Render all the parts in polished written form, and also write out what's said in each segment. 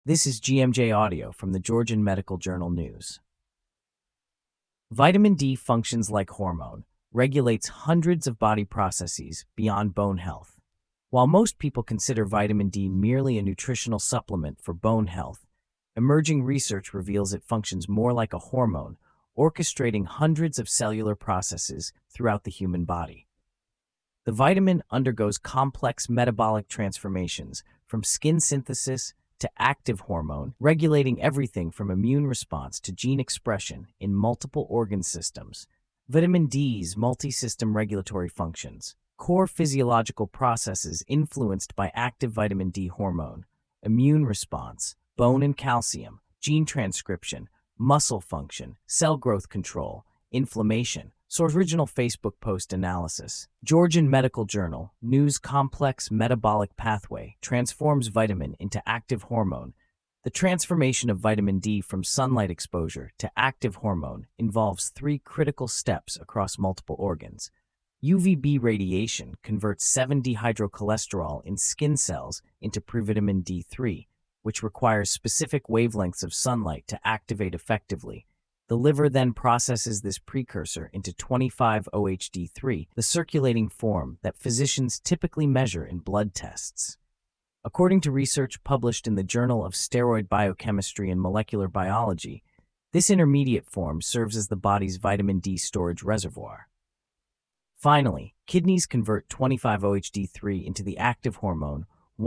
This is GMJ Audio from the Georgian Medical Journal News. Vitamin D functions like hormone, regulates hundreds of body processes beyond bone health. While most people consider vitamin D merely a nutritional supplement for bone health, emerging research reveals it functions more like a hormone, orchestrating hundreds of cellular processes throughout the human body. The vitamin undergoes complex metabolic transformations from skin synthesis to active hormone, regulating everything from immune response to gene expression in multiple organ systems. Vitamin D's multi-system regulatory functions, core physiological processes influenced by active vitamin D hormone, immune response, bone and calcium, gene transcription, muscle function, cell growth control, inflammation. Source original Facebook post analysis. Georgian Medical Journal, News complex metabolic pathway transforms vitamin into active hormone. The transformation of vitamin D from sunlight exposure to active hormone involves three critical steps across multiple organs. UVB radiation converts 7-dehydrocholesterol in skin cells into provitamin D3, which requires specific wavelengths of sunlight to activate effectively. The liver then processes this precursor into 25-OHD3, the circulating form that physicians typically measure in blood tests. According to research published in the Journal of Steroid Biochemistry and Molecular Biology, this intermediate form serves as the body's vitamin D storage reservoir. Finally, kidneys convert 25-OHD3 into the active hormone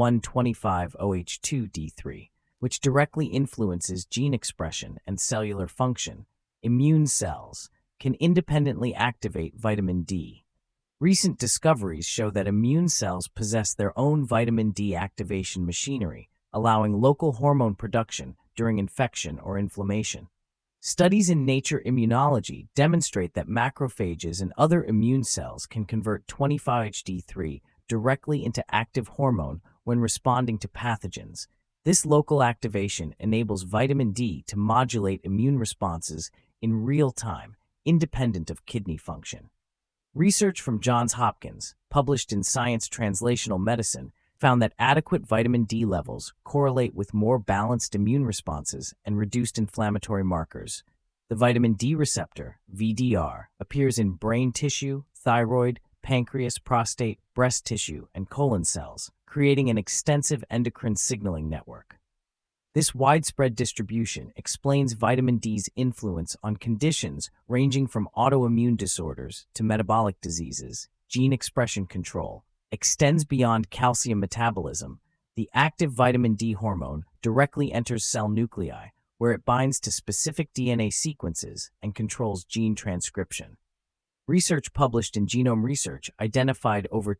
1,25-OH2D3, which directly influences gene expression and cellular function. Immune cells can independently activate vitamin D. Recent discoveries show that immune cells possess their own vitamin D activation machinery, allowing local hormone production during infection or inflammation. Studies in Nature Immunology demonstrate that macrophages and other immune cells can convert 25-HD3 directly into active hormone when responding to pathogens. This local activation enables vitamin D to modulate immune responses in real time, independent of kidney function. Research from Johns Hopkins, published in Science Translational Medicine, found that adequate vitamin D levels correlate with more balanced immune responses and reduced inflammatory markers. The vitamin D receptor, VDR, appears in brain tissue, thyroid, pancreas, prostate, breast tissue, and colon cells, creating an extensive endocrine signaling network. This widespread distribution explains vitamin D's influence on conditions ranging from autoimmune disorders to metabolic diseases. Gene expression control extends beyond calcium metabolism. The active vitamin D hormone directly enters cell nuclei, where it binds to specific DNA sequences and controls gene transcription. Research published in Genome Research identified over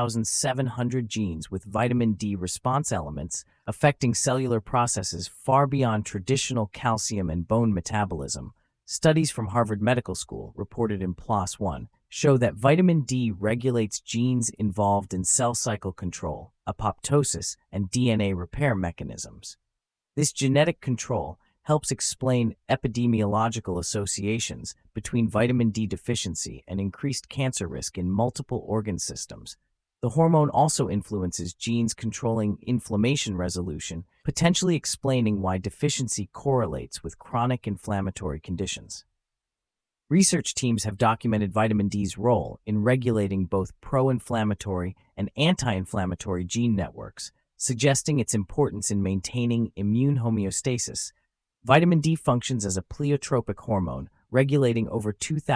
2,700 genes with vitamin D response elements affecting cellular processes far beyond traditional calcium and bone metabolism. Studies from Harvard Medical School, reported in PLOS One, show that vitamin D regulates genes involved in cell cycle control, apoptosis, and DNA repair mechanisms. This genetic control helps explain epidemiological associations between vitamin D deficiency and increased cancer risk in multiple organ systems. The hormone also influences genes controlling inflammation resolution, potentially explaining why deficiency correlates with chronic inflammatory conditions. Research teams have documented vitamin D's role in regulating both pro-inflammatory and anti-inflammatory gene networks, suggesting its importance in maintaining immune homeostasis. Vitamin D functions as a pleiotropic hormone, regulating over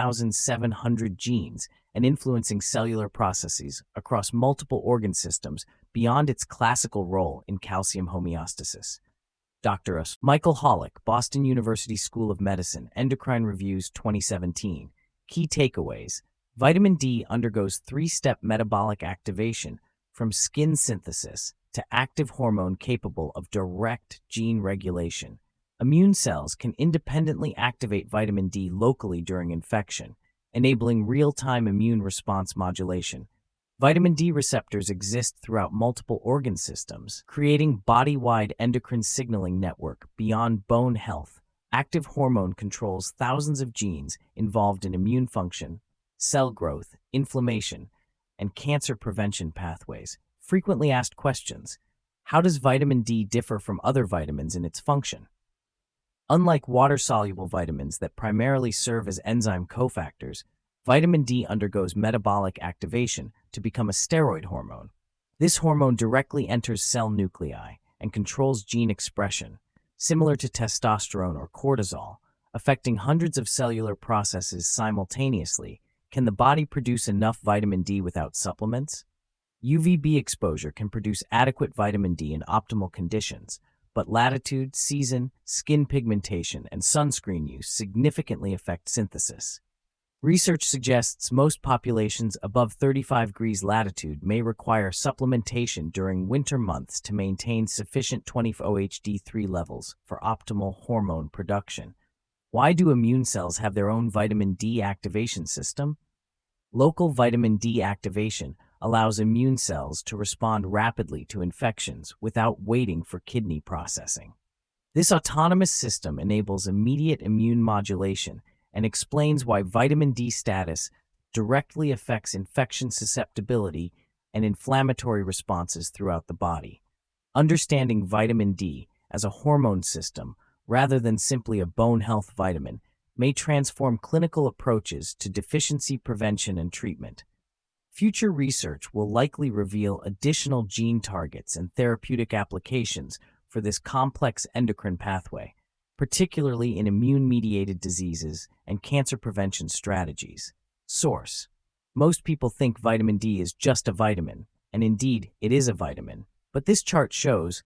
2,700 genes and influencing cellular processes across multiple organ systems beyond its classical role in calcium homeostasis. Dr. S. Michael Holick, Boston University School of Medicine, Endocrine Reviews 2017. Key takeaways. Vitamin D undergoes three-step metabolic activation from skin synthesis to active hormone capable of direct gene regulation. Immune cells can independently activate vitamin D locally during infection, enabling real-time immune response modulation. Vitamin D receptors exist throughout multiple organ systems, creating body-wide endocrine signaling network beyond bone health. Active hormone controls thousands of genes involved in immune function, cell growth, inflammation, and cancer prevention pathways. Frequently asked questions. How does vitamin D differ from other vitamins in its function? Unlike water-soluble vitamins that primarily serve as enzyme cofactors, vitamin D undergoes metabolic activation to become a steroid hormone. This hormone directly enters cell nuclei and controls gene expression, similar to testosterone or cortisol, affecting hundreds of cellular processes simultaneously. Can the body produce enough vitamin D without supplements? UVB exposure can produce adequate vitamin D in optimal conditions, but latitude, season, skin pigmentation, and sunscreen use significantly affect synthesis. Research suggests most populations above 35 degrees latitude may require supplementation during winter months to maintain sufficient 20-OHD3 levels for optimal hormone production. Why do immune cells have their own vitamin D activation system? Local vitamin D activation allows immune cells to respond rapidly to infections without waiting for kidney processing. This autonomous system enables immediate immune modulation and explains why vitamin D status directly affects infection susceptibility and inflammatory responses throughout the body. Understanding vitamin D as a hormone system rather than simply a bone health vitamin may transform clinical approaches to deficiency prevention and treatment. Future research will likely reveal additional gene targets and therapeutic applications for this complex endocrine pathway, particularly in immune-mediated diseases and cancer prevention strategies. Source: most people think vitamin D is just a vitamin, and indeed, it is a vitamin. But this chart shows